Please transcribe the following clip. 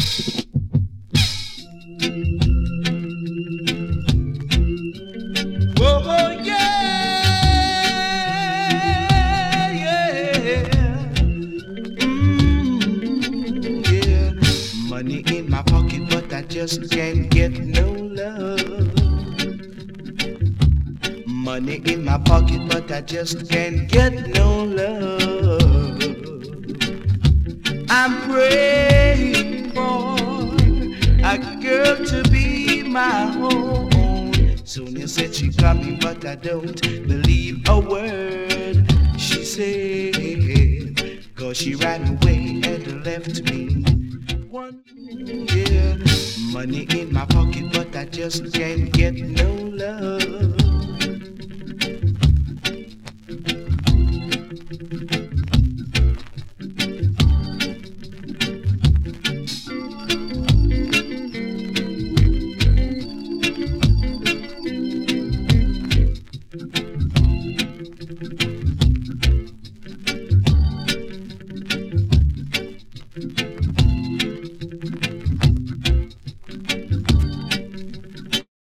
Oh, yeah, yeah. Yeah. Money in my pocket, but I just can't get no love. Money in my pocket, but I just can't get no love. I'm praying for a girl to be my own. Sonia said she coming, but I don't believe a word she said. Cause she ran away and left me. One year, money in my pocket, but I just can't get no love.